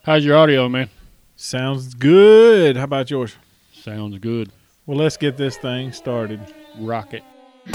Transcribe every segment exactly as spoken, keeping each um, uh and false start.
How's your audio, man? Sounds good. How about yours? Sounds good. Well, let's get this thing started. Rocket.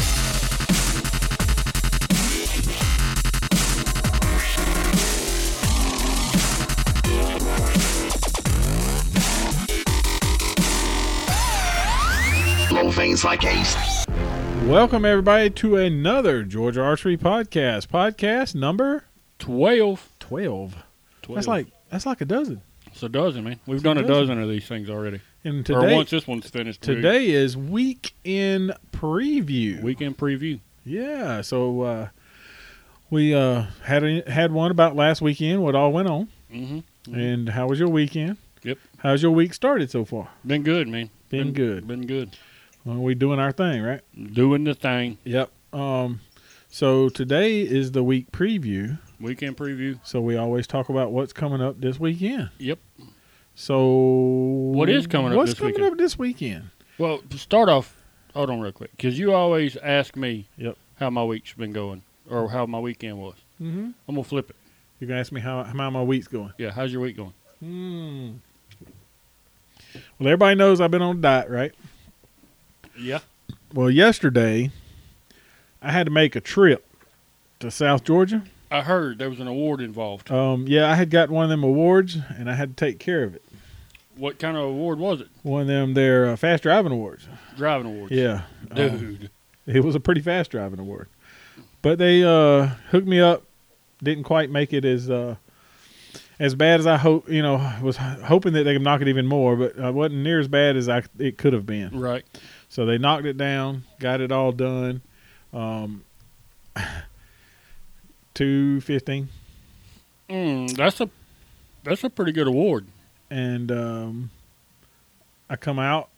Little things like ace. Welcome, everybody, to another Georgia Archery Podcast. Podcast number Twelve. twelve. Twelve. That's like that's like a dozen. It's a dozen, man. We've done a dozen. dozen of these things already. And or today, once this one's finished. we- today is weekend preview. Weekend preview. Yeah. So uh, we uh, had a, had one about last weekend. What all went on, Mm-hmm. and how was your weekend? Yep. How's your week started so far? Been good, man. Been good. Been good. Well, we doing our thing, right? Doing the thing. Yep. Um, so today is the week preview. Weekend preview. So we always talk about what's coming up this weekend. Yep. So What is coming up what's this coming weekend? up this weekend? Well, to start off, hold on real quick, because you always ask me Yep. how my week's been going or how my weekend was. Mm-hmm. I'm going to flip it. You're gonna ask me how how my week's going. Yeah, how's your week going? Hmm. Well, everybody knows I've been on a diet, right? Yeah. Well, yesterday I had to make a trip to South Georgia. I heard there was an award involved. Um, yeah, I had got one of them awards, and I had to take care of it. What kind of award was it? One of them, their uh, fast driving awards. Driving awards. Yeah, um, Dude. it was a pretty fast driving award, but they uh, hooked me up. Didn't quite make it as uh, as bad as I hope. You know, was hoping that they could knock it even more, but I wasn't near as bad as I it could have been. Right. So they knocked it down, got it all done. Um, two fifteen, Mm, that's a that's a pretty good award. and um, I come out,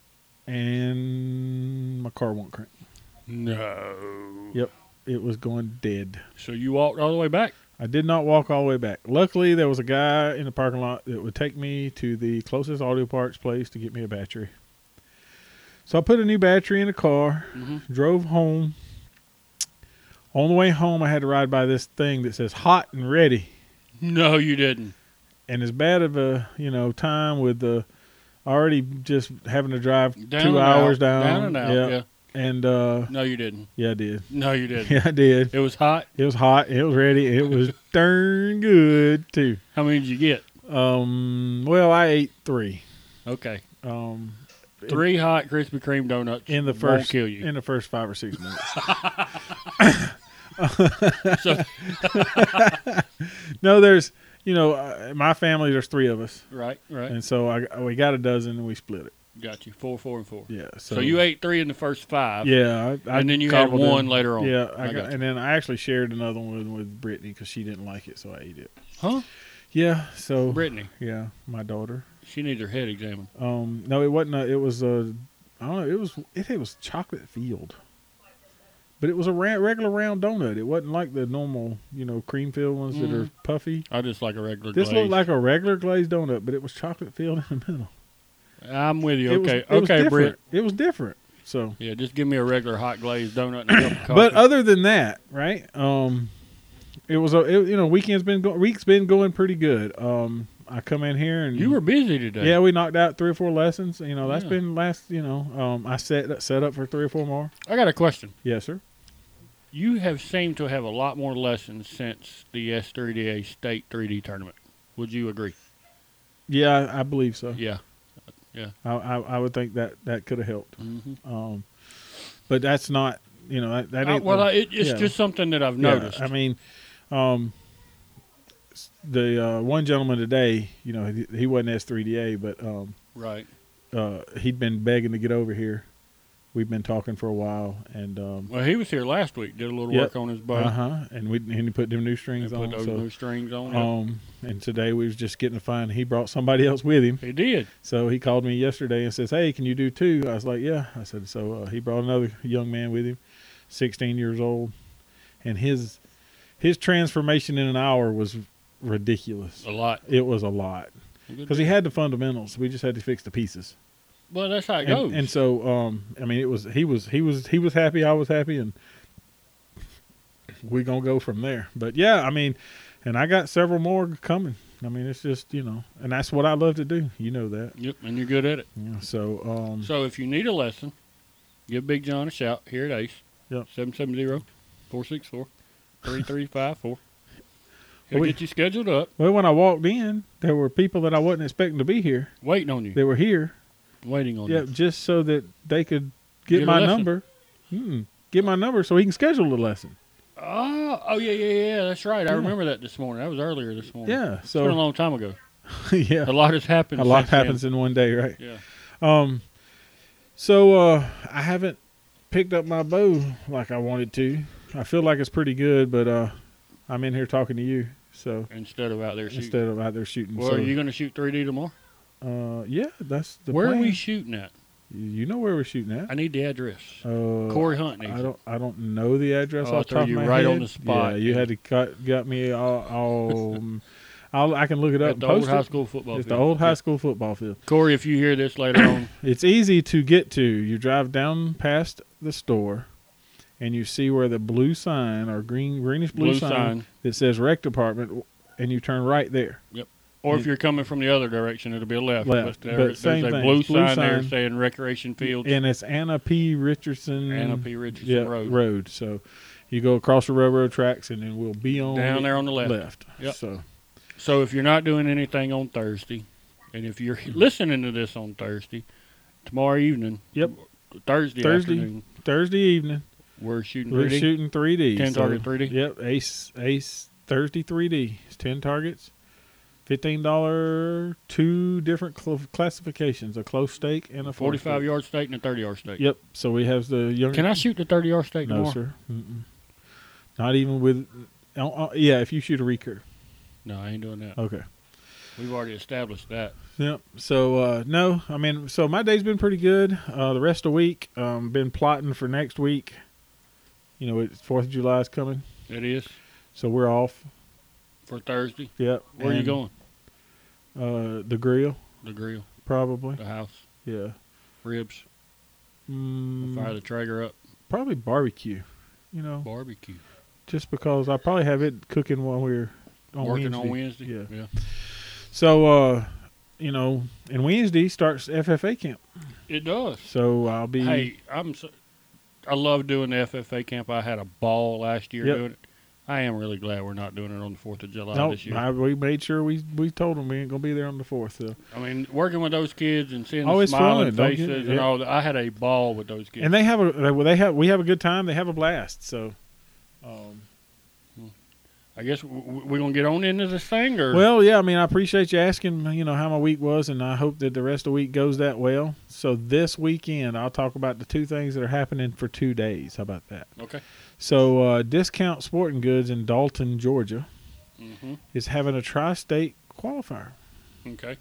and my car won't crank. No. Yep, it was going dead. So you walked all the way back? I did not walk all the way back. Luckily, there was a guy in the parking lot that would take me to the closest auto parts place to get me a battery. So I put a new battery in the car, Mm-hmm. drove home. On the way home, I had to ride by this thing that says hot and ready. No, you didn't. And as bad of a, you know, time with the already just having to drive Down two and hours out. down. Down and out. Yeah. And, uh, No, you didn't. yeah, I did. No, you didn't. Yeah, I did. It was hot. It was hot. It was ready. It was darn good, too. How many did you get? Um, well, I ate three. Okay. Um, Three hot Krispy Kreme donuts in the won't first kill you. in the first five or six minutes. So, No, there's, you know, uh, my family, there's three of us. right, right. And so I we got a dozen and we split it. Got you. Four, four, and four. Yeah. So, So, you ate three in the first five. Yeah. I, I And then you had cobbled one them. later on. Yeah. I I got, got you. and then I actually shared another one with, with Brittany because she didn't like it, so I ate it. Huh? Yeah. So Brittany. yeah, my daughter. She needs her head examined. Um, no, it wasn't. A, it was a. I don't know. It was. It, it was chocolate filled, but it was a ra- regular round donut. It wasn't like the normal, you know, cream filled ones that Mm. are puffy. I just like a regular This glaze. looked like a regular glazed donut, but it was chocolate filled in the middle. I'm with you. It was- Okay. it was okay, different. Britt. It was different. So, Yeah, just give me a regular hot glazed donut and a cup of coffee. but other than that, right? Um, it was a. It, you know, weekend's been go- week's been going pretty good. Um, I come in here and you were busy today. Yeah, we knocked out three or four lessons. You know, that's Yeah. been last. You know, um, I set set up for three or four more. I got a question. Yes, sir. You have seemed to have a lot more lessons since the S three D A State three D tournament. Would you agree? Yeah, I, I believe so. Yeah. I, I I would think that that could have helped. Mm-hmm. Um, but that's not. You know, that, that Uh, ain't. well, the- I- it, it's yeah. just something that I've Yeah, noticed. I mean, um, s- the uh, one gentleman today, you know, he, he wasn't S three D A, but um, right. uh, he'd been begging to get over here. We've been talking for a while, and um, Well, he was here last week. Did a little Yep. work on his bow. uh huh, and we and he put them new And strings put on. those So, new strings on. um, and today we was just getting to find he brought somebody else with him. he did. So he called me yesterday and says, "Hey, can you do two?" I was like, "Yeah." I said, so uh, he brought another young man with him, sixteen years old, and his his transformation in an hour was ridiculous. A lot. It was a lot because he had the fundamentals. We just had to fix the pieces. Well, that's how it And, goes. and so, um, I mean, it was he was he was he was happy. I was happy, and we gonna go from there. But yeah, I mean, and I got several more coming. I mean, it's just, you know, and that's what I love to do. You know that. Yep, and you're good at it. Yeah, so, um, So if you need a lesson, give Big John a shout here at Ace. Yep. seven seven zero, four six four, three three five four. He'll We- get you scheduled up, well, when I walked in, there were people that I wasn't expecting to be here. waiting on you, They were here, waiting on yeah, you. just so that they could get Get a my lesson. number. Mm-mm. Get my number so he can schedule the lesson. Oh, oh yeah, yeah, yeah. That's right. I Yeah. remember that this morning. That was earlier this morning. Yeah, It's been a so long time ago. yeah, A lot has happened. a lot since then. happens in one day, right? Yeah. Um, so uh, I haven't picked up my bow like I wanted to. I feel like it's pretty good, but uh, I'm in here talking to you, so Instead of out there shooting. instead of out there shooting. Well, so, are you going to shoot three D tomorrow? uh, yeah, that's the Where plan. are we shooting at? You you know where we're shooting at? I need the address. Uh, Corey Hunt needs I it. don't. I don't know the address Oh, I off the threw top of you my right head. on the spot. Yeah, you had to cut, got me all. all um, I'll, I can look it up. At and the old post high it. school football It's field. the old high Yeah. school football field. Corey, if you hear this later on, It's easy to get to. You drive down past the store, and you see where the blue sign or green greenish blue, blue sign, sign. that says rec department, and you turn right there. Or if Yeah. you're coming from the other direction, it'll be a left. Left, But, there, but there's same a thing. blue, Blue sign, there sign. saying Recreation Fields, And it's Anna P. Richardson. Anna P. Richardson yeah, Road. road. So you go across the railroad tracks, and then we'll be on Down the there on the left. left. Yep. So So if you're not doing anything on Thursday, and if you're listening to this on Thursday, tomorrow evening, Yep. Thursday, Thursday. afternoon, Thursday evening, we're shooting we're three D. shooting three D. ten so, target three D. Yep, Ace Ace Thursday three D. It's ten targets, fifteen dollar, two different cl- classifications: a close stake and a forty-five yard stake and a thirty yard stake. Yep. So we have the young. Can I shoot the thirty yard stake No, tomorrow? sir. Mm-mm. Not even with. Uh, uh, yeah, if you shoot a recurve. No, I ain't doing that. Okay. We've already established that. Yep. So uh, no, I mean, so my day's been pretty good. Uh, the rest of the week, um, been plotting for next week. You know, it's Fourth of July is coming, It is so we're off. for Thursday. Yep. Where are you And, going? Uh, the grill, The grill, probably. the house, Yeah. ribs. Mm, Fire the Traeger up. probably barbecue. You know, Barbecue. just because I probably have it cooking while we're on Working Wednesday. on Wednesday. Yeah. yeah. So, uh, you know, and Wednesday starts F F A camp. It does. So I'll be. Hey, I'm. So, I love doing the F F A camp. I had a ball last year Yep. doing it. I am really glad we're not doing it on the Fourth of July no, this year. I, we made sure we we told them we ain't gonna be there on the fourth. So. I mean, working with those kids and seeing Oh, the it's smiling fun. Don't get- faces and yeah. all that, I had a ball with those kids. And they have a they- well, they have we have a good time. They have a blast. So, um, I guess w- w- we're gonna get on into this thing, or well, yeah. I mean, I appreciate you asking. You know how my week was, and I hope that the rest of the week goes that well. So this weekend, I'll talk about the two things that are happening for two days. How about that? okay. So, uh, Discount Sporting Goods in Dalton, Georgia, Mm-hmm. is having a tri-state qualifier. Okay.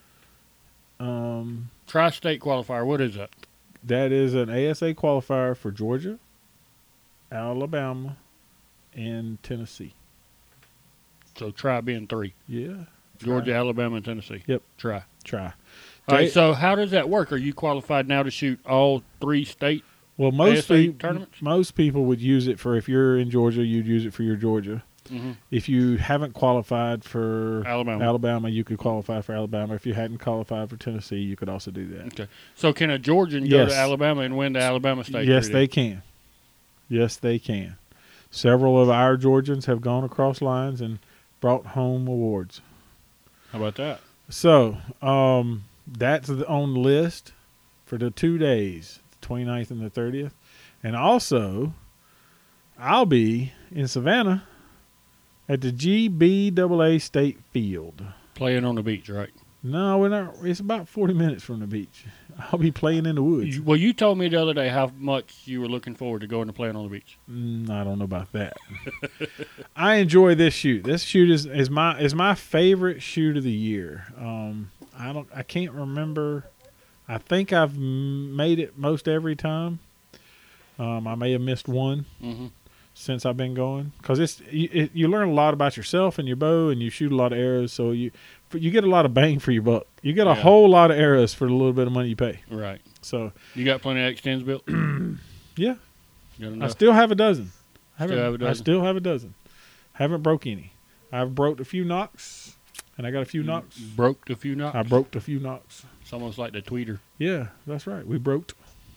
Um, Tri-state qualifier. What is that? that is an A S A qualifier for Georgia, Alabama, and Tennessee. So try being three. Yeah, Georgia, Alabama, and Tennessee. Yep. Try. try. All right. Jay- So how does that work? Are you qualified now to shoot all three state? Well, most A S A people tournaments? most people would use it for if you're in Georgia, you'd use it for your Georgia. Mm-hmm. If you haven't qualified for Alabama. Alabama, you could qualify for Alabama. If you hadn't qualified for Tennessee, you could also do that. Okay. So can a Georgian go Yes. to Alabama and win the Alabama state? Yes, three D? they can. Yes, they can. Several of our Georgians have gone across lines and brought home awards. How about that? So, um, that's the- on the list for the two days, the twenty-ninth and the thirtieth. And also, I'll be in Savannah at the G B A A State Field. Playing on the beach, right? No, we're not. It's about forty minutes from the beach. I'll be playing in the woods. You- well, you told me the other day how much you were looking forward to going to playing on the beach. Mm, I don't know about that. I enjoy this shoot. This shoot is, is my is my favorite shoot of the year. Um, I don't. I can't remember. I think I've m- made it most every time. Um, I may have missed one Mm-hmm. since I've been going because it's you, it, you learn a lot about yourself and your bow, and you shoot a lot of arrows. So you you get a lot of bang for your buck. You get a Yeah. whole lot of arrows for the little bit of money you pay. Right. So You got plenty of extends built? yeah. Got I enough? still have a dozen. I Still haven't- have a dozen? I still have a dozen. Haven't broke any. I've broke a few knocks, and I got a few knocks. Broke a few knocks. I broke a few knocks. It's almost like the tweeter. Yeah, that's right. We broke.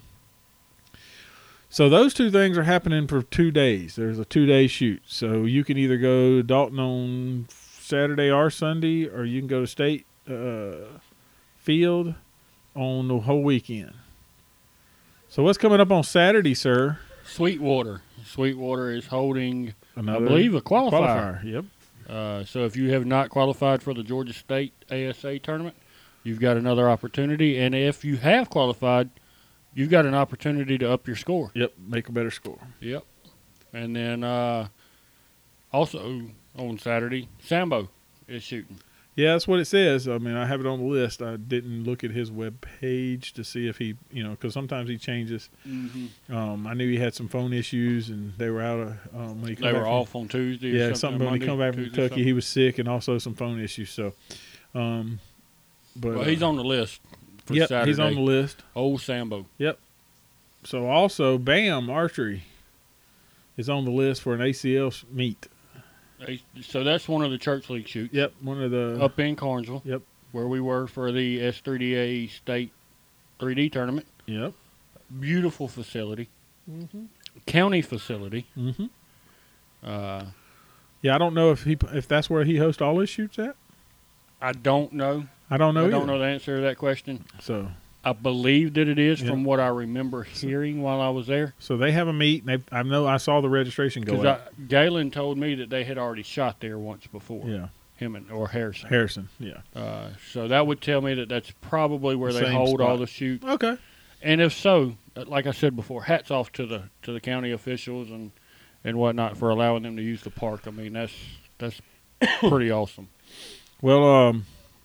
So those two things are happening for two days. There's a two-day shoot. So you can either go to Dalton on Saturday or Sunday, or you can go to State uh, Field on the whole weekend. So what's coming up on Saturday, sir? Sweetwater. Sweetwater is holding, Another I believe, a qualifier. qualifier. Yep. Uh, so if you have not qualified for the Georgia State A S A tournament, you've got another opportunity. And if you have qualified, you've got an opportunity to up your score. Yep. Make a better score. Yep. And then uh, also on Saturday, Sambo is shooting. Yeah, that's what it says. I mean, I have it on the list. I didn't look at his web page to see if he, you know, because sometimes he changes. Mm-hmm. Um, I knew he had some phone issues, and they were out of um, when he come They back were from- off on Tuesday. Yeah, or something something when Monday, he come back from Tuesday, Kentucky, something. he was sick, and also some phone issues. So, um, but Well, he's uh, on the list for yep, Saturday. he's on the list. Old Sambo. So also, Bam Archery is on the list for an A C L meet. They- So that's one of the church league shoots. Yep, one of the Up in Carnesville. Yep. Where we were for the S three D A State three D tournament. Yep. Beautiful facility. Mm-hmm. County facility. Mm-hmm. Uh, Yeah, I don't know if he if that's where he hosts all his shoots at. I don't know. I don't know. I don't either. know the answer to that question. So, I believe that it is Yeah. from what I remember hearing while I was there. so they have a meet, and they, I know I saw the registration go Because out. Galen told me that they had already shot there once before. Yeah, Him and or Harrison. Harrison. Yeah. Uh, so that would tell me that that's probably where they Same hold all spot. the shoots. Okay. And if so, uh, like I said before, hats off to the to the county officials and, and whatnot for allowing them to use the park. I mean, that's that's pretty awesome. Well, um,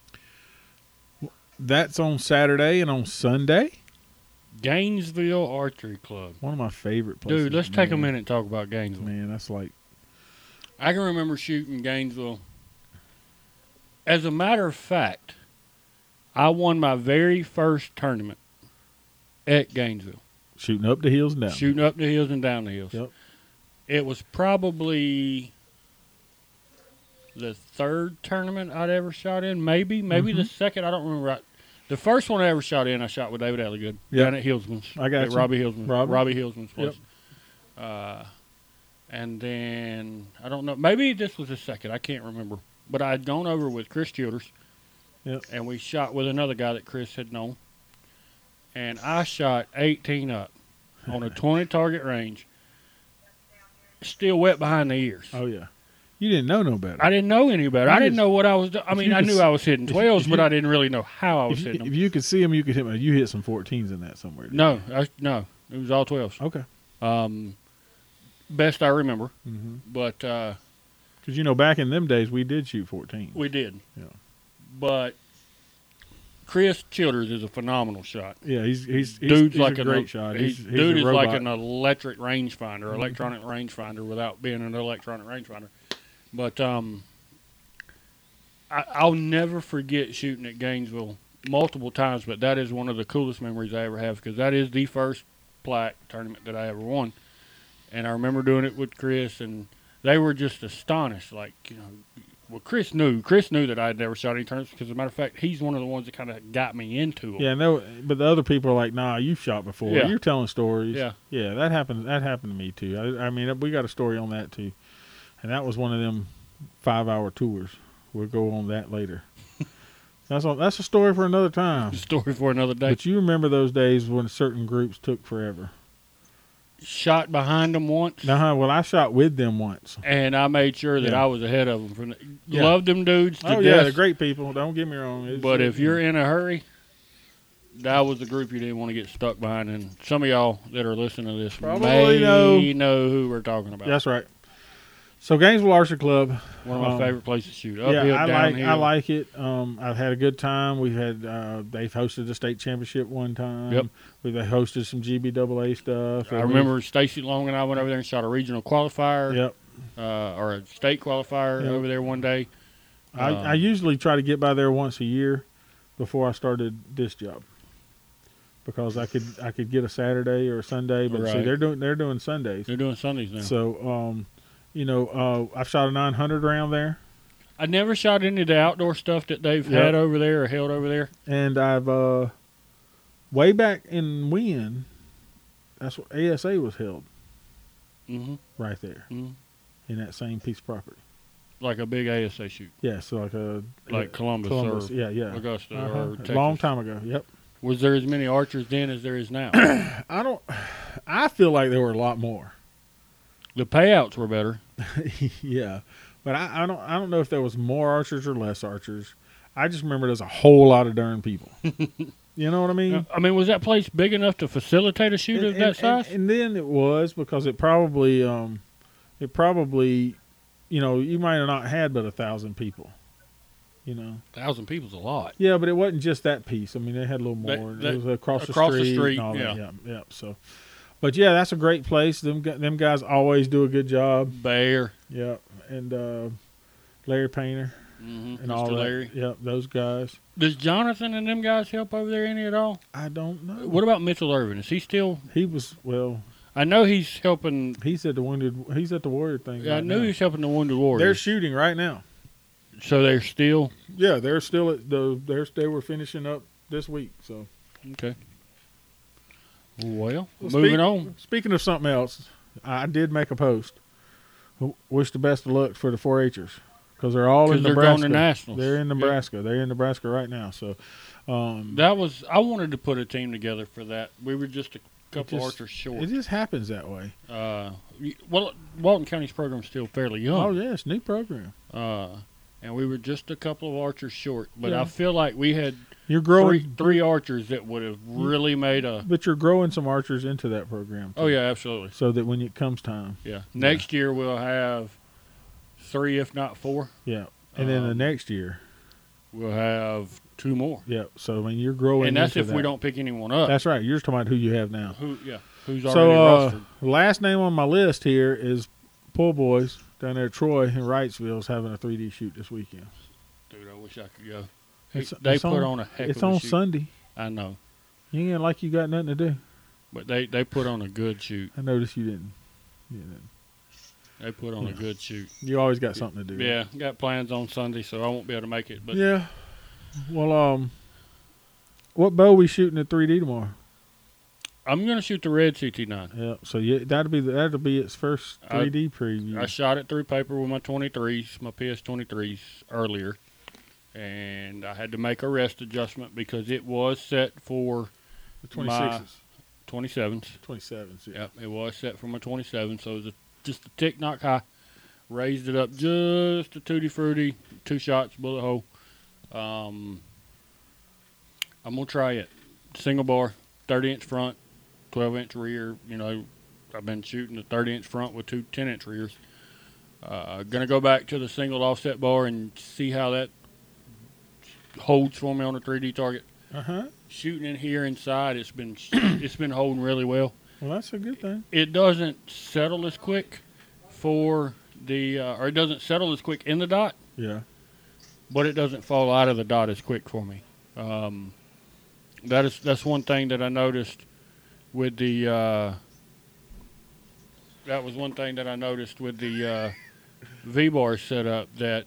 that's on Saturday and on Sunday. Gainesville Archery Club. One of my favorite places. Dude, let's take a man. minute and talk about Gainesville. Man, that's like I can remember shooting Gainesville. As a matter of fact, I won my very first tournament at Gainesville. shooting up the hills and down. Shooting up the hills and down the hills. Yep. It was probably the third tournament I'd ever shot in. Maybe, maybe the Mhm. second. I don't remember. Right. The first one I ever shot in, I shot with David Alligood Yep. down at Hillsman's. I got at you. Robbie Hillsman's. Robbie. Robbie Hillsman's place. Uh, and then I don't know. Maybe this was the second. I can't remember. But I had gone over with Chris Childers. Yep. And we shot with another guy that Chris had known. And I shot eighteen up on a twenty target range. Still wet behind the ears. Oh yeah, you didn't know no better. I didn't know any better. You I didn't just- know what I was doing. I if mean, you I could knew s- I was hitting if- twelves, if but you- I didn't really know how I was if, you, hitting if them. you could see them, you could hit them. You hit some fourteens in that somewhere. didn't No, I, no, it was all twelves. you? Okay. Um, best I remember, Mm-hmm. but uh, Because you know, back in them days, we did shoot fourteen. we did. Yeah. But Chris Childers is a phenomenal shot. Yeah, he's he's, he's Dude's he's like a an great shot. He's, he's- he's dude a is robot. like an electric rangefinder, Mhm. electronic rangefinder, without being an electronic rangefinder. But um, I, I'll never forget shooting at Gainesville multiple times. But that is one of the coolest memories I ever have, because that is the first plaque tournament that I ever won, and I remember doing it with Chris, and they were just astonished. Like, you know, well, Chris knew. Chris knew that I had never shot any tournaments, because as a matter of fact, he's one of the ones that kind of got me into them. Yeah, no, but the other people are like, "Nah, you've shot before. Yeah. You're telling stories." Yeah. yeah, that happened. That happened to me too. I, I mean, we got a story on that too, and that was one of them five-hour tours. We'll go on that later. that's a, that's a story for another time. Story for another day. But you remember those days when certain groups took forever. Shot behind them once, Now, well, I shot with them once. and I made sure that Yeah. I was ahead of them. From the, Yeah. Loved them dudes to Oh yeah, death, they're great people. Don't get me wrong. It's- but if you're in a hurry, that was the group you didn't want to get stuck behind. And some of y'all that are listening to this Probably may know. know who we're talking about. that's right. So Gainesville Archery Club. One of my um, favorite places to shoot. Uphill, yeah, I like downhill. I like it. Um, I've had a good time. We've had uh, they've hosted the state championship one time. Yep. We've hosted some G B A A stuff. I and remember Stacy Long and I went over there and shot a regional qualifier, we- Yep. uh, or a state qualifier Yep. over there one day. I, Um, I usually try to get by there once a year before I started this job, because I could I could get a Saturday or a Sunday, but see Right. they're doing they're doing Sundays. They're doing Sundays now. So um, you know, uh, I've shot a nine hundred round there. I never shot any of the outdoor stuff that they've Yep. had over there or held over there. And I've uh, way back in when, that's what A S A was held Mm-hmm. right there mm-hmm. in that same piece of property. Like a big A S A shoot, Yeah, so like a like Columbus, Columbus. or Yeah, yeah. Augusta Uh-huh. or A Texas. long time ago. Yep. Was there as many archers then as there is now? I don't. I feel like there were a lot more. The payouts were better. Yeah, but I, I don't. I don't know if there was more archers or less archers. I just remember there's a whole lot of darn people. You know what I mean? I mean, was that place big enough to facilitate a shoot and, of that and- size? And, and then it was because it probably, um, it probably, you know, you might have not had but a thousand people. You know. Thousand people's a lot. Yeah, but it wasn't just that piece. I mean, they had a little That- more. that- it was across, across the the street. street, and all that. yeah. yeah, yeah. So, but yeah, that's a great place. Them gu- them guys always do a good job. Bear. Yeah, and uh, Larry Painter Mm-hmm. and all Mister that. Larry. Yep, those guys. Does Jonathan and them guys help over there any at all? I don't know. What about Mitchell Irvin? Is he still? He was well. I know he's helping. He's at the wounded. He's at the Warrior thing. Yeah, I right knew now. he's helping the Wounded They're Warriors. shooting right now. So they're still Yeah, they're still at the. They're they were finishing up this week. So okay. Well, Well, moving speak- on. Speaking of something else, I did make a post. W- Wish the best of luck for the four H'ers because they're all in Because they're Nebraska. going to nationals. They're in Yeah. Nebraska. They're in Nebraska right now. So, um, That was. I wanted to put a team together for that. We were just a couple just- archers short. it just happens that way. Uh, y- well, Walton County's program's still fairly Oh young. yes, new program. Uh, and we were just a couple of archers short. But Yeah. I feel like we had You're growing, three, three archers that would have really made a. but you're growing some archers into that program. Oh too, yeah, absolutely. So that when it comes time, Yeah. Next year we'll have three, if not four. yeah, and then the Um, next year, We'll have two more. yeah. So when you're growing, And that's into if we that. don't pick anyone up. That's right. You're talking about who you have now. Who? Yeah. Who's already So uh, rostered? last name on my list here is Poor Boys down there. Troy in Wrightsville is having a three D shoot this weekend. Dude, I wish I could go. It's- they it's put on- on a heck It's of a on shoot. Sunday. I know, You ain't like you got nothing to do. but they they put on a good shoot. I noticed you didn't. You, didn't. They put on a Yeah. good shoot. You always got something to do. Yeah, got plans on Sunday, so I won't be able to make it. But Yeah. Well, um, what bow we shooting at three D tomorrow? I'm gonna shoot the red C T nine. Yeah. So yeah, that'll be the, that'll be its first I- three D preview. I shot it through paper with my twenty-threes, my P S twenty-threes earlier, and I had to make a rest adjustment because it was set for the twenty-sixes, twenty-sevens. twenty-sevens. Yeah. Yep, it was set for my twenty-seven, so it was a, just a tick knock high. Raised it up just a tutti frutti, two shots, bullet hole. Um, I'm gonna try it. Single bar, thirty inch front, twelve inch rear. You know, I've been shooting the thirty inch front with two ten inch rears. Uh, gonna go back to the single offset bar and see how that holds for me on a three D target. Uh huh. Shooting in here inside, it's been it's been holding really well. Well, that's a good thing. It doesn't settle as quick for the, uh, or it doesn't settle as quick in the dot, Yeah. but it doesn't fall out of the dot as quick for me. Um, that is that's one thing that I noticed with the. Uh, that was one thing that I noticed with the uh, V-bar setup, that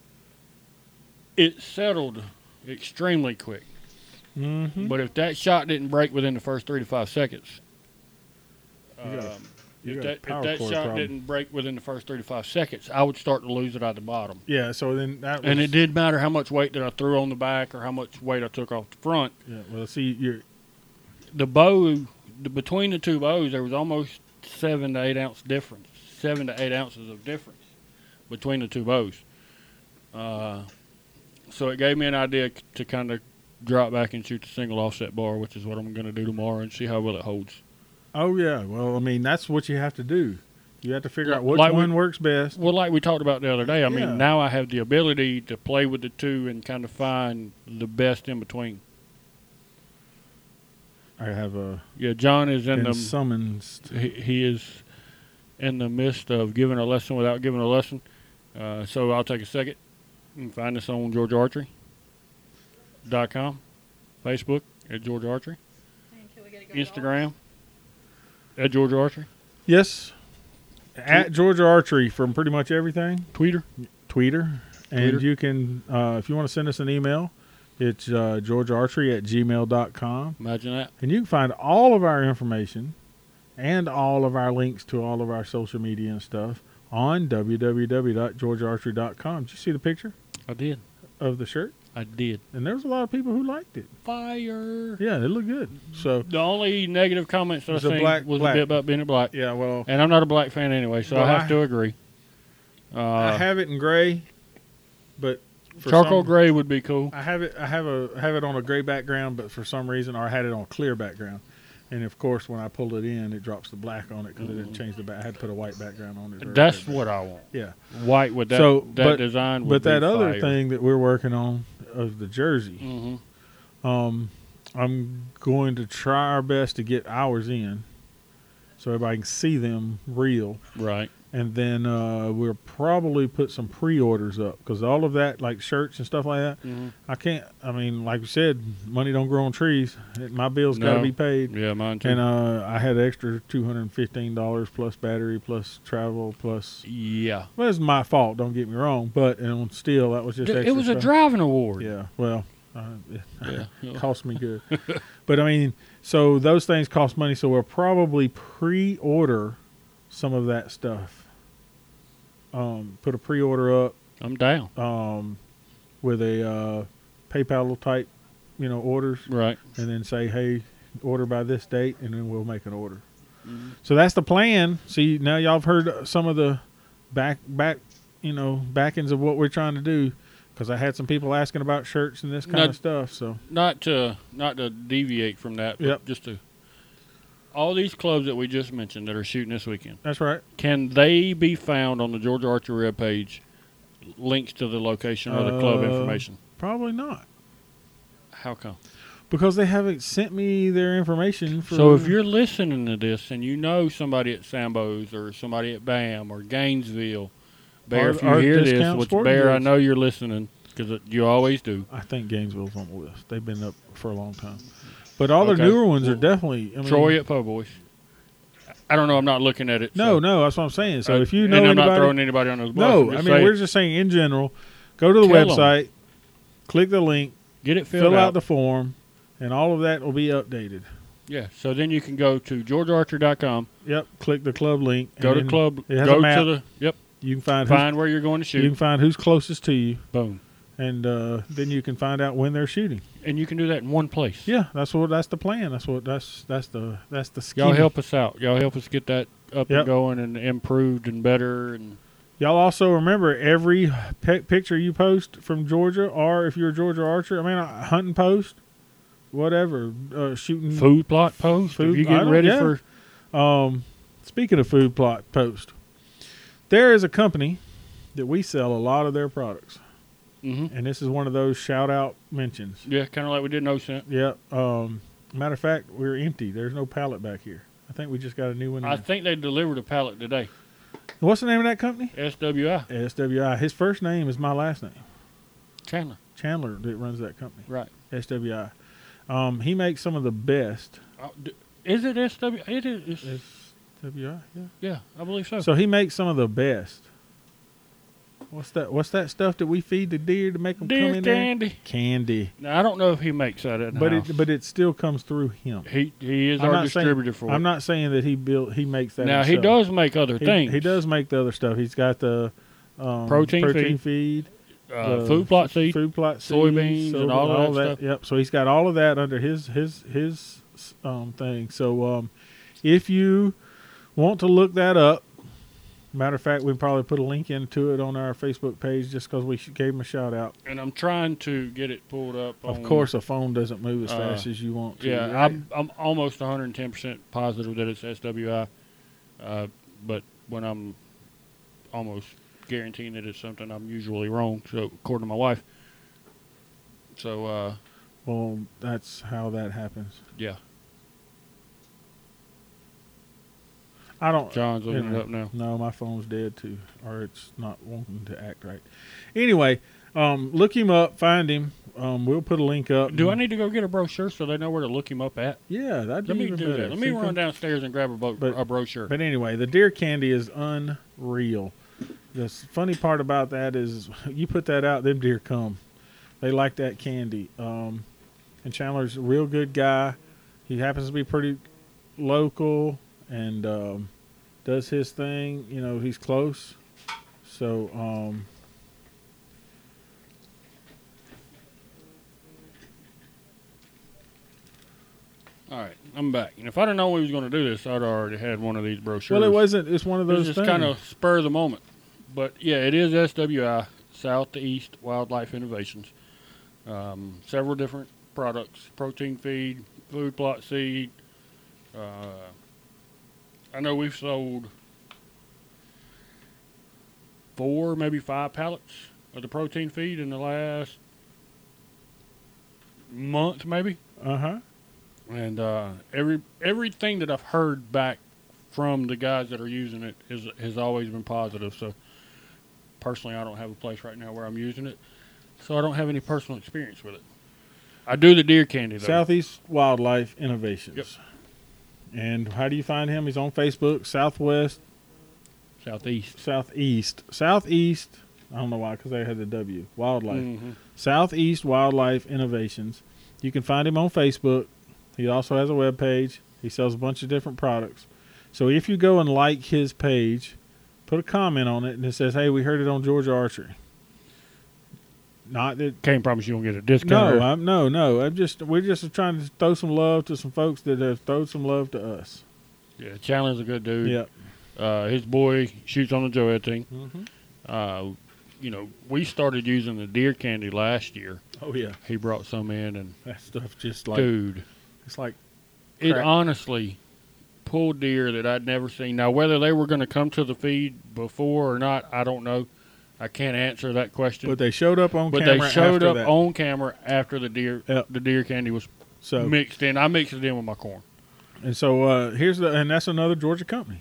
it settled extremely quick. Mm-hmm. But if that shot didn't break within the first three to five seconds, You got a- um, you if got a that, power if that cord shot problem. didn't break within the first three to five seconds, I would start to lose it at the bottom. Yeah. So then that was, And it didn't matter how much weight that I threw on the back or how much weight I took off the front. Yeah. Well, see, you're The bow, the, between the two bows, there was almost seven to eight ounce difference, seven to eight ounces of difference between the two bows. Uh, so it gave me an idea c- to kind of drop back and shoot the single offset bar, which is what I'm going to do tomorrow, and see how well it holds. Oh yeah. Well, I mean, that's what you have to do. You have to figure out which Like we- one works best. Well, like we talked about the other day, I Yeah. mean, now I have the ability to play with the two and kind of find the best in between. I have a Yeah, John is in been the summoned. he, he is in the midst of giving a lesson without giving a lesson. Uh, so I'll take a second. You can find us on Georgia Archery dot com, Facebook at Georgia Archery, Until we gotta go to golf. Instagram at Georgia Archery, Yes. At Georgia Archery from pretty much everything. Twitter. Tweeter. And Twitter. you can, uh, if you want to send us an email, it's uh, georgia archery at gmail dot com. Imagine that. And you can find all of our information and all of our links to all of our social media and stuff on w w w dot georgia archery dot com. Did you see the picture I did. of the shirt? I did. And there was a lot of people who liked it. Fire. Yeah, it looked good. So, The only negative comments that I It's a seen black- was black. a bit about being a black. yeah, well, And I'm not a black fan anyway, so Well, I have I- to agree. Uh, I have it in gray, but for charcoal some- gray would be cool. I have it. I have a I have it on a gray background, but for some reason, or I had it on a clear background. And of course, when I pulled it in, it drops the black on it because it didn't change the back. I had to put a white background on it. or- That's what I want. yeah. White with that, So, that but- design would But that be other fire. thing that we're working on of the jersey, Mm-hmm. um, I'm going to try our best to get ours in, so everybody can see them real. Right. And then uh, we'll probably put some pre-orders up because all of that, like shirts and stuff like that, Mm-hmm. I can't. I mean, like you said, money don't grow on trees. My bills got to No. be paid. Yeah, mine too. And uh, I had extra two hundred and fifteen dollars plus battery, plus travel, plus. yeah. Well, it's my fault. Don't get me wrong, but and still, that was just. It Extra was a stuff. driving award. Yeah. Well, uh, it Yeah. cost me good, but I mean, so those things cost money. So we'll probably pre-order some of that stuff. Um, put a pre-order up. I'm down. Um, with a uh, PayPal type, you know, orders. Right. And then say, hey, order by this date, and then we'll make an order. Mm-hmm. So that's the plan. See, now y'all have heard some of the back, back, you know, backings of what we're trying to do, because I had some people asking about shirts and this kind Now- of stuff. So Not to not to deviate from that, but Yep. just to all these clubs that we just mentioned that are shooting this weekend. that's right. Can they be found on the Georgia Archery web page? Links to the location or the club Uh, information. Probably not, How come? because they haven't sent me their information. For, So if you're listening to this and you know somebody at Sambo's or somebody at BAM or Gainesville, Bear, Or- if you or hear this, Discount which Sporting Bear, I Goods. know you're listening because you always do. I think Gainesville's on the list. They've been up for a long time, but all Okay. the newer ones are Well, definitely. I mean, Troy at Po' Boys. I don't know. I'm not looking at it. No, so- no, that's what I'm saying. So Uh, if you know and I'm anybody, not throwing anybody on those bus. no, I'm I just mean saying, we're just saying in general. Go to the Tell 'em. website, click the link, get it filled fill out out. the form, and all of that will be updated. Yeah. So then you can go to georgia archer dot com, Yep, click the club link. go and to then club, It has go a map. to the yep, You can find who's, find where you're going to you can shoot. find who's closest to you, Boom. and uh, then you can find out when they're shooting. And you can do that in one place. Yeah, that's what that's the plan. That's what that's that's the that's the scheme. Y'all help us out. Y'all help us get that up Yep. and going and improved and better. And Y'all also remember every pe- picture you post from Georgia, or if you're a Georgia archer, I mean, a hunting post, whatever, uh, shooting. food plot post. Food- if you I getting don't- ready yeah. for Um, speaking of food plot post, there is a company that we sell a lot of their products, hmm and this is one of those shout out mentions. yeah, kind of like we did no scent. Yep. Um, matter of fact, we're empty. There's no pallet back here. I think we just got a new one. I in. think they delivered a pallet today. What's the name of that company? S W I S W I. His first name is my last name. Chandler. Chandler that runs that company. Right. S W I. Um, he makes some of the best. Uh, d- is it S W I? It is. It's, S W I. Yeah. yeah, I believe so. So he makes some of the best. What's that? What's that stuff that we feed the deer to make them come Deer in there? candy. Candy. Now I don't know if he makes that at the But house. it but it still comes through him. he he is I'm our not saying- distributor for I'm it. not saying that he built he makes that. Now he himself. does make other He, things. he does make the other stuff. He's got the um, Protein protein feed. feed, uh, the food plot seed. food plot soybeans, seeds, and soybean, all of that stuff. Yep. So he's got all of that under his his his um, thing. So um, if you want to look that up, matter of fact, we probably put a link into it on our Facebook page just because we gave him a shout out. And I'm trying to get it pulled up. Of on, course, a phone doesn't move as uh, fast as you want to. Yeah, right? I'm I'm almost one hundred ten percent positive that it's S W I, uh, but when I'm almost guaranteeing that it's something, I'm usually wrong. So according to my wife. So uh, Well, that's how that happens. yeah, I don't. John's looking you know, it up now. No, my phone's dead too, or it's not wanting to act right. Anyway, um, look him up, find him. Um, we'll put a link up. Do I need to go get a brochure so they know where to look him up at? Yeah, that'd be Let me even do better. that. Let See me if run we- downstairs and grab a, bo- But- a brochure. But anyway, the deer candy is unreal. the s- funny part about that is you put that out, them deer come. They like that candy. Um, and Chandler's a real good guy. He happens to be pretty local and um, does his thing. You know, he's close. So, um, All right, I'm back. And if I'd have known we was going to do this, I'd already had one of these brochures. well, it wasn't. It's one of It those was things. just kind of spur of the moment. But yeah, it is S W I, Southeast Wildlife Innovations. Um, several different products: protein feed, food plot seed. Uh, I know we've sold four, maybe five pallets of the protein feed in the last month, maybe. Uh huh. And uh, every everything that I've heard back from the guys that are using it is has always been positive. So personally, I don't have a place right now where I'm using it, so I don't have any personal experience with it. I do the deer candy though. Southeast Wildlife Innovations. Yep. And how do you find him? He's on Facebook. Southwest, Southeast. Southeast, Southeast. I don't know why, because they had the W. Wildlife. Mhm. Southeast Wildlife Innovations. You can find him on Facebook. He also has a web page. He sells a bunch of different products. So if you go and like his page, put a comment on it, and it says, "Hey, we heard it on Georgia Archery." Not that. Can't promise you won't get a discount. No, I'm no, no. I'm just we're just trying to throw some love to some folks that have thrown some love to us. Yeah, Chandler's a good dude. Yep. Uh, his boy shoots on the Joed thing. Mm-hmm. Uh, you know, we started using the deer candy last year. Oh yeah, He brought some in, and that stuff just like dude, it's like it crap. honestly pulled deer that I'd never seen. Now, whether they were going to come to the feed before or not, I don't know. I can't answer that question. But they showed up on But camera. they showed after up that. on camera after the deer Yep. the deer candy was So mixed in. I mixed it in with my corn. and so uh, here's the and that's another Georgia company,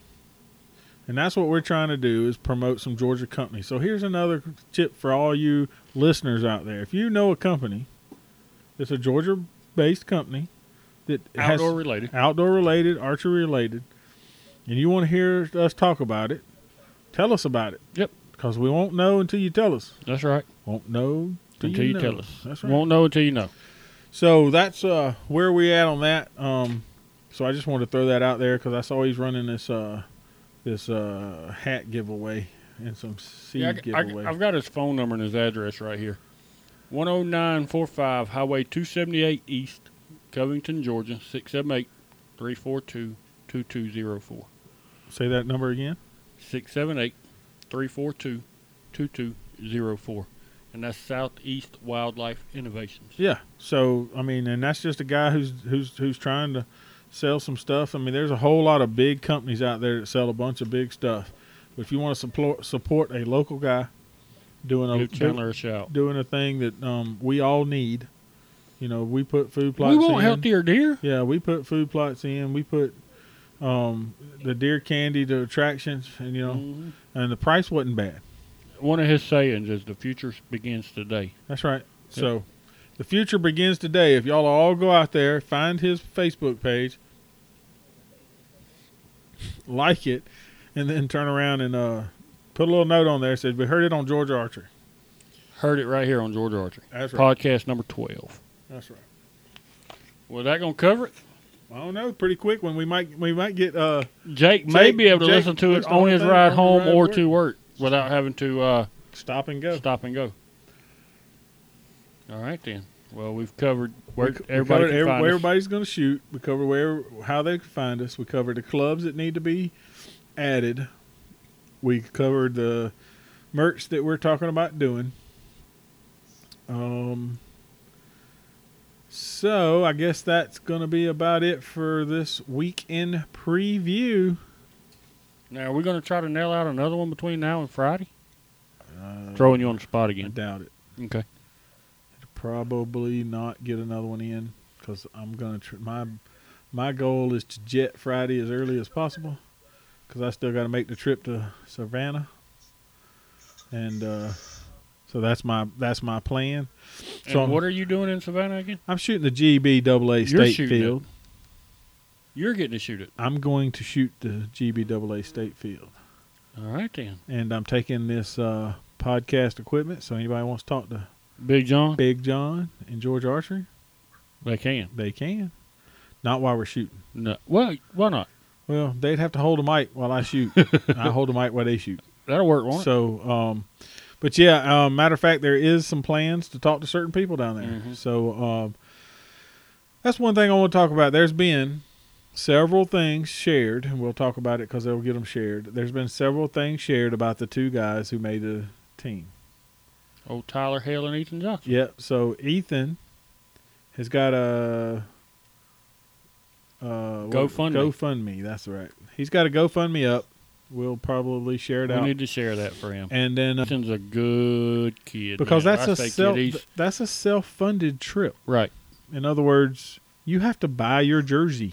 and that's what we're trying to do is promote some Georgia companies. So here's another tip for all you listeners out there: if you know a company that's a Georgia-based company that has Outdoor related. outdoor related, archery related, and you want to hear us talk about it, tell us about it. Yep. Because we won't know until you tell us. That's right. Won't know till Until you, you know. tell us. That's right. Won't know until you know. So that's uh, where we at on that. Um, so I just wanted to throw that out there because I saw he's running this uh, this uh, hat giveaway and some seed Yeah, I, giveaway. have got his phone number and his address right here. one oh nine forty-five Highway two seventy-eight East, Covington, Georgia, six seven eight, three four two, two two zero four. Say that number again. six seven eight, three four two, two two zero four. And that's Southeast Wildlife Innovations. Yeah. So I mean, and that's just a guy who's who's who's trying to sell some stuff. I mean, there's a whole lot of big companies out there that sell a bunch of big stuff. But if you want to support support a local guy doing a Give Chandler a shout. doing a thing that um, we all need, you know, we put food plots We want in. healthier deer. Yeah, we put food plots in. We put um, the deer candy, the attractions, and you know, Mhm. and the price wasn't bad. One of his sayings is the future begins today. That's right. So the future begins today. If y'all all go out there, find his Facebook page, like it, and then turn around and uh, put a little note on there that says, "We heard it on Georgia Archery." Heard it right here on Georgia Archery. That's right. Podcast number twelve. That's right. Well, that going to cover it? I don't know. Pretty quick when we might we might get uh Jake may Jake- be able to Jake listen to it listen on to his it ride on the home ride or to to work without having to uh, stop and go. stop and go. All right, then. Well, we've covered where We c- we everybody covered can every- find where us. everybody's going to shoot. We cover where how they can find us. We covered the clubs that need to be added. We covered the merch that we're talking about doing. Um. So I guess that's going to be about it for this weekend preview. Now, are we going to try to nail out another one between now and Friday? Uh, Throwing you on the spot I again. doubt it. Okay. Probably not get another one in because I'm gonna tr- my my goal is to jet Friday as early as possible because I still got to make the trip to Savannah, and uh, so that's my that's my plan. So And what are you doing in Savannah again? I'm shooting the G B double A You're state shooting field. it. You're getting to shoot it. I'm going to shoot the G B double A state field. All right, then. And I'm taking this uh, podcast equipment. So anybody wants to talk to Big John, Big John and George Archery, they can. they can. Not while we're shooting. No. Well, why not? Well, they'd have to hold a mic while I shoot. I hold the mic while they shoot. That'll work, won't it? So, um, but yeah, um, matter of fact, there is some plans to talk to certain people down there. Mhm. So um, that's one thing I want to talk about. There's been several things shared, and we'll talk about it because they'll get them shared. There's been several things shared about the two guys who made the team. Old Tyler Hale and Ethan Johnson. Yep. So Ethan has got a uh, what- GoFundMe. GoFundMe. That's right. He's got a GoFundMe up. We'll probably share it We out. need to share that for him. And then uh, Ethan's a good kid. because man. that's I a say self kid, he's- that's a self-funded trip. right. In other words, you have to buy your jersey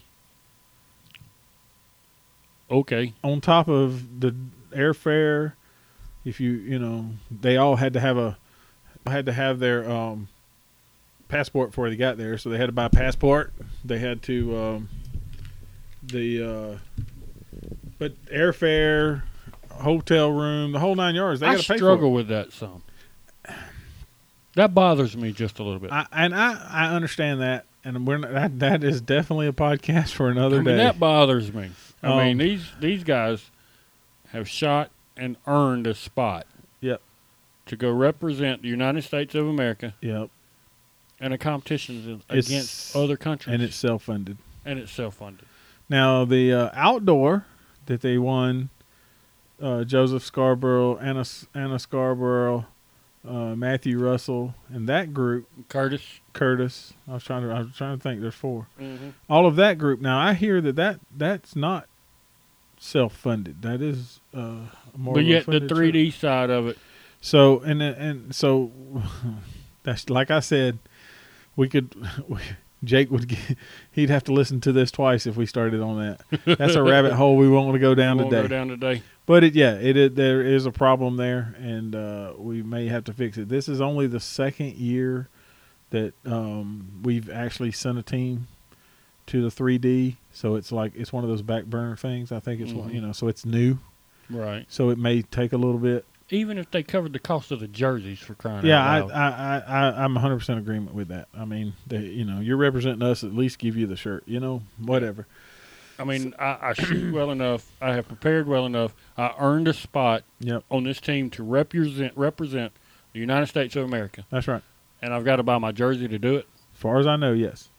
Okay. on top of the airfare. If you you know, they all had to have a had to have their um, passport before they got there, so they had to buy a passport. They had to um, the uh, but airfare, hotel room, the whole nine yards. They I got to pay struggle for with that some. That bothers me just a little bit. it. I, and I I understand that, and we're not, that that is definitely a podcast for another I mean, day. that bothers me. I Um, mean, these these guys have shot and earned a spot. Yep. To go represent the United States of America Yep, in a competition It's- against other countries, and it's self-funded. and it's self-funded. Now the uh, outdoor that they won, uh, Joseph Scarborough, Anna Anna Scarborough, uh, Matthew Russell, and that group, Curtis. Curtis. I was trying to I was trying to think. There's four. Mm-hmm. All of that group. Now I hear that, that that's not self-funded. That is uh, more. But of a yet the funded three D trip. side of it, So and and so that's like I said, we could. Jake would get, he'd have to listen to this twice if we started on that. That's a rabbit hole we won't want to go down we won't today. go down today. But it, yeah, it, it there is a problem there, and uh, we may have to fix it. This is only the second year that um, we've actually sent a team to the three D, so it's like it's one of those back burner things. I think it's one, Mhm. you know, so it's new, Right. so it may take a little bit. Even if they covered the cost of the jerseys for crying Yeah, out I, loud. I, I, I, I'm one hundred percent agreement with that. I mean, they, you know, you're representing us. At least give you the shirt. You know, whatever. I mean, I, I shoot well enough. I have prepared well enough. I earned a spot Yep, on this team to represent represent the United States of America, that's right. and I've got to buy my jersey to do it. As far as I know, yes.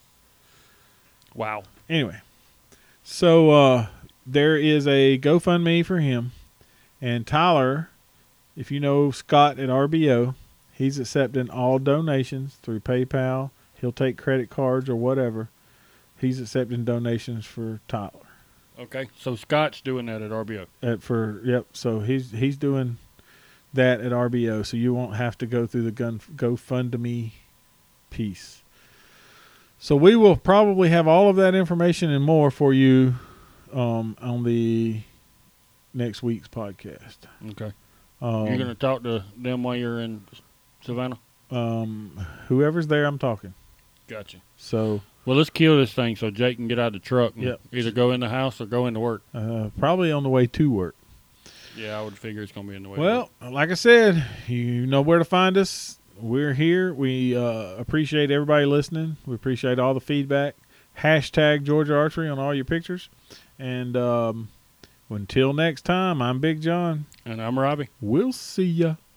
Wow. Anyway, so uh, there is a GoFundMe for him, and Tyler, if you know Scott at R B O, he's accepting all donations through PayPal. He'll take credit cards or whatever. He's accepting donations for Tyler. Okay. So Scott's doing that at R B O. At for yep, so he's he's doing that at R B O, so you won't have to go through the gun GoFundMe piece. So we will probably have all of that information and more for you um, on the next week's podcast. Okay. Um, You're going to talk to them while you're in Savannah? um, whoever's there, I'm talking. Gotcha. So Well, let's kill this thing so Jake can get out of the truck and Yep. either go in the house or go into work. uh, probably on the way to work. Yeah, I would figure it's going to be in the way. to Well, work. like I said, you know where to find us. We're here. We uh, appreciate everybody listening. We appreciate all the feedback. Hashtag Georgia Archery on all your pictures. And um, until next time, I'm Big John. And I'm Robbie. We'll see ya.